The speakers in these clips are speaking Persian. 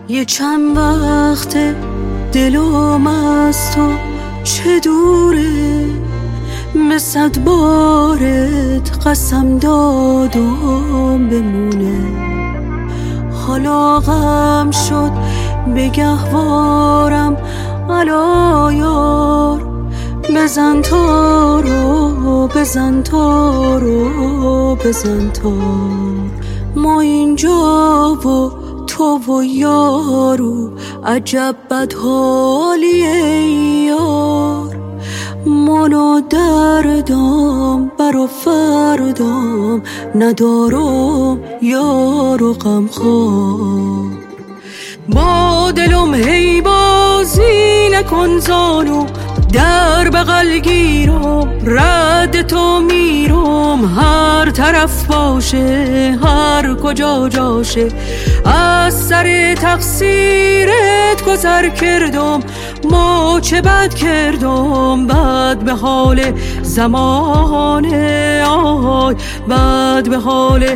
یه چند وقت دلم از تو چه دوره، به 100 بارت قسم دادم بمونه. حالا غم شد به گهوارم الا یار، بزن تارو بزن تارو بزن تار. ما اینجا و تو و یارو عجب بدحالیه یار. من و دردم برا فردم ندارم یارو غمخوار. با دلم هی بازی نکن زانو، در بغل گیرم رد تو میرم. هر طرف باشه هر کجا جاشه، از سر تقصیرت گذر کردم. ما چه بد کردم، بد به حال زمانه، آی بد به حال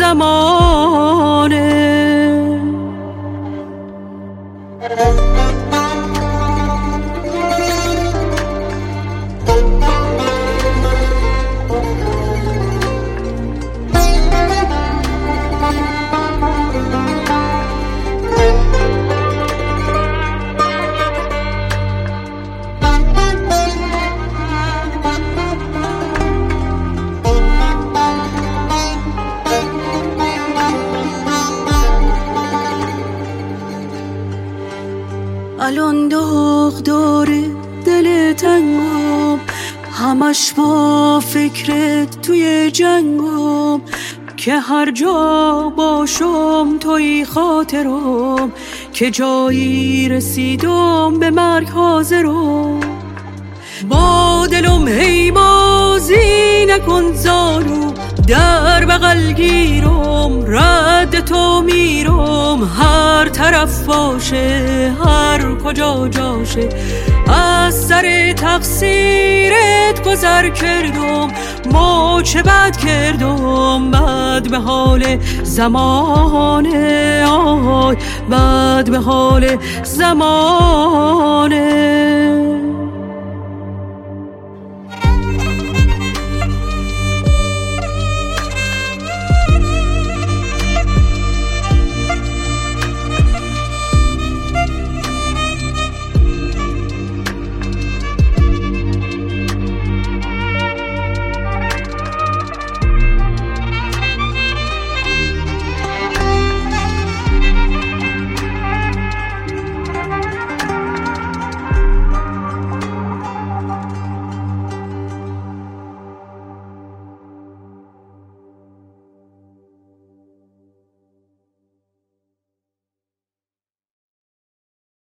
زمانه. الان داغ داره دل تنگم، همش با فکرت توی جنگم. که هر جا باشم توی خاطرم، که جایی رسیدم به مرگ حاضرم. با دلم هی بازی نکن زانو، در بغل گیرم رد تو میرم. هر طرف باشه هر کجا جاشه، از سر تقصیرت گذر کردم. ما چه بد کردم، بد به حال زمانه، آی بد به حال زمانه.